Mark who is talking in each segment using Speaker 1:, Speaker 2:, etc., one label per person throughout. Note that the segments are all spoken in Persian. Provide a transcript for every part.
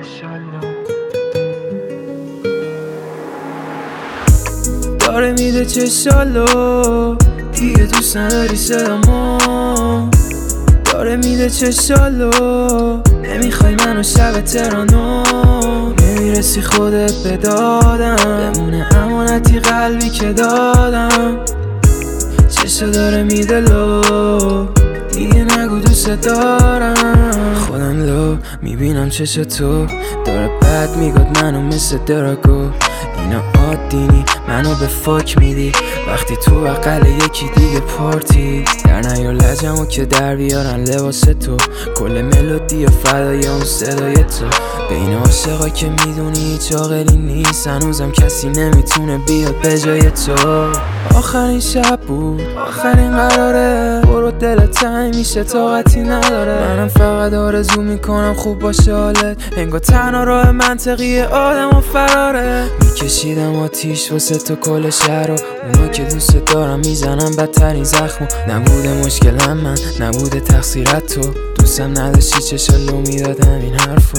Speaker 1: داره میده چشالو دیگه دوست نداری صدامو، داره میده چشالو نمیخوای منو شب ترانو، نمیرسی خودت به دادم بمونه امانتی قلبی که دادم، چشا داره میده لو دیگه نگو دوست دارم، خودم لو میبینم چش تو داره بد میگاد منو مثل دراگو، اینا عادینی منو به فاک میدی وقتی تو بغل یکی دیگه پارتی، در نیار لجمو که در بیارن لباس تو، کل ملودی و فدای اون صدای تو، بین عاشقا که میدونی هیچ عاقلی نیست هنوزم کسی نمیتونه بیاد به جای تو، آخرین شب بود آخرین قراره برو دلت تنگ میشه طاقتی نداره، منم فقط آرزو میکنم خوب باشه حالت، انگار تنها راه منطقی آدم و فراره، میکشیدم آتیش واسه تو کل شهر و اونا که دوست دارم میزنم بدترین زخمو، نبوده مشکلم من نبوده تقصیرت تو، دوستم نداشتی چشالو میدادم این حرفو.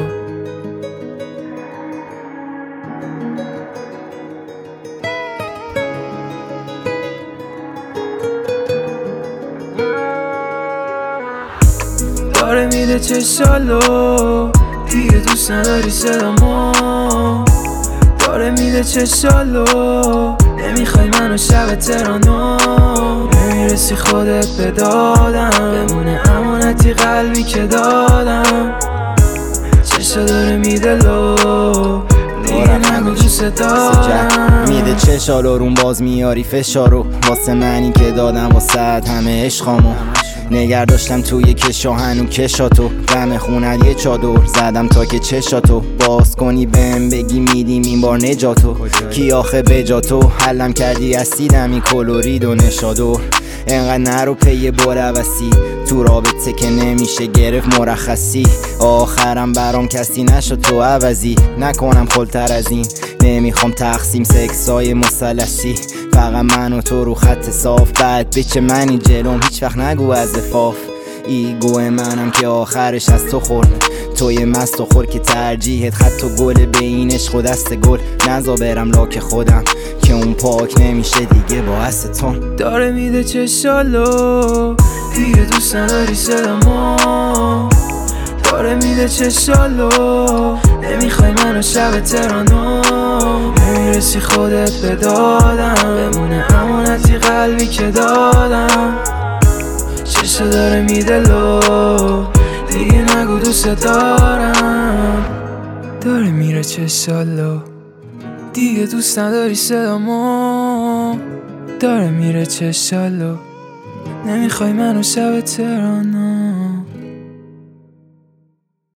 Speaker 1: داره میده چشالو دیگه دوست نداری صدامو، داره میده چشالو نمیخوای منو شب ترانو، نمیرسی خودت به دادم بمونه امانتی قلبی که دادم، چشا داره میده لو دیگه نگو دوست دارم،
Speaker 2: میده چشالو روم باز میاری فشارو واسه منی که دادم واسه همه عشقامو، نگر داشتم توی کشا هنو کشاتو، غم خونت یه چادر زدم تا که چشاتو باز کنی بهم بگی میدیم این بار نجاتو، کی آخه بجاتو حلم کردی اسیدمی کلورید و نشادور، انقدر نرو پی بروسی تو رابطه که نمیشه گرفت مرخصی، آخرم برام کسی نشد تو عوضی، نکنم خلتر از این نمیخوام تقسیم سکسای مثلثی، فقط من و تو رو خط صاف، بعد بچه منی جلوم هیچ وقت نگو از افاف، ایگو منم که آخرش از تو خورد، توی مست و خور که ترجیحت خط و گل به این عشق و دست گل، نزا برم لاک خودم که اون پاک نمیشه دیگه باعث تو،
Speaker 1: داره میده چشالو دیگه دوست نداری صدامو، داره میده چشالو نمیخوای منو شب ترانو، نمیرسی خودت به دادم بمونه امانتی قلبی که دادم، چشا داره میده لو دیگه نگو دوست دارم، داره میره چشالو دیگه دوست نداری صدامو، داره میره چشالو نمیخوای منو شب ترانو.